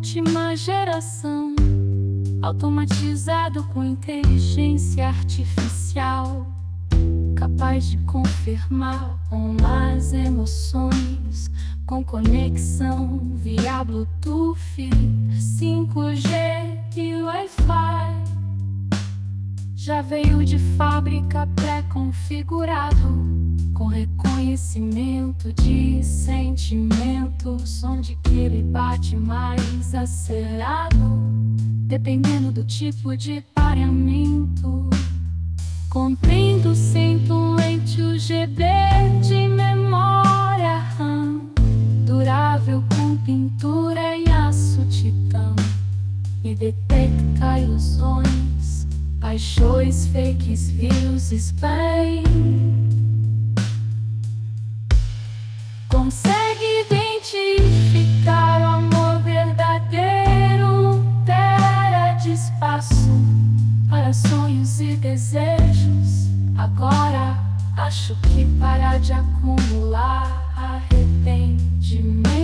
última geração, automatizado com inteligência artificial, capaz de confirmar com as emoções, com conexão via Bluetooth, 5G e Wi-Fi. Já veio de fábrica pré-configurado, com reconhecimento de sentimento, som de que ele bate mais acelerado, dependendo do tipo de pareamento. Contendo 128 GB de memória RAM, durável com pintura e aço titã, e detecta ilusões, paixões, fakes, vírus, spam. Consegue identificar o amor verdadeiro, tera de espaço para sonhos e desejos. Agora acho que parar de acumular arrependimento.